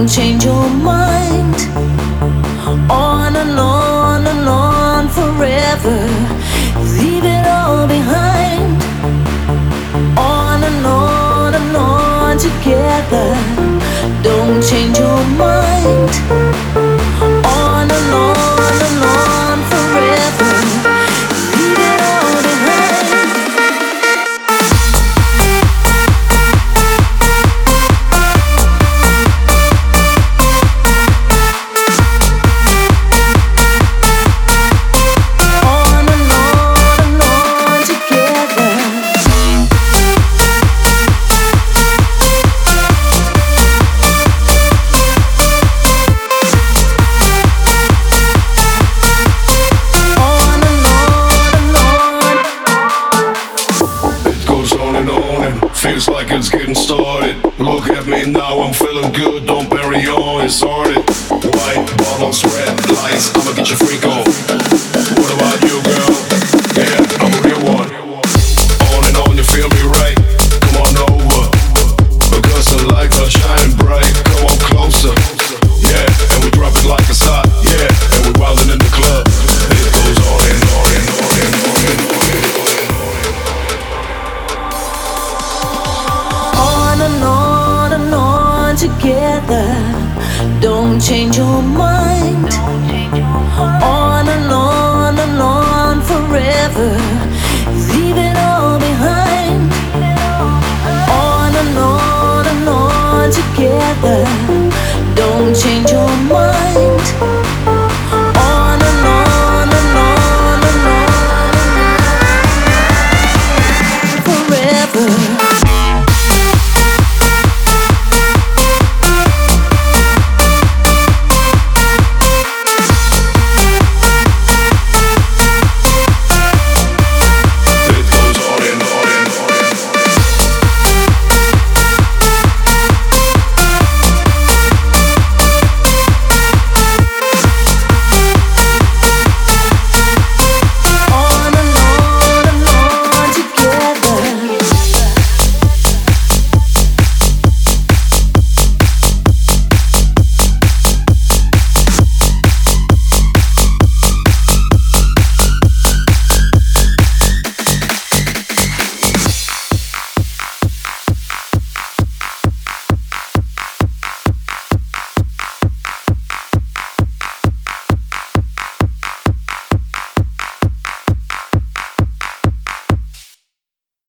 change your mind. On and on forever. Leave it all behind. On and on together. Don't change your mind. On and on forever. Leave it all behind. Feels like it's getting started. Look at me now, I'm feeling good. Don't bury on, it's started. White bottles, red lights, I'ma get your freak on. What about you, girl? Yeah, I'm a real one. On and on, you feel me right? Come on over, because the lights are shining bright. Come on closer, yeah, and we drop it like it's hot. Yeah, and we wildin' in the club. It goes on and on and on and on and on. And on together. Don't change your mind. On forever. Leave it all behind. On together. Don't change your mind.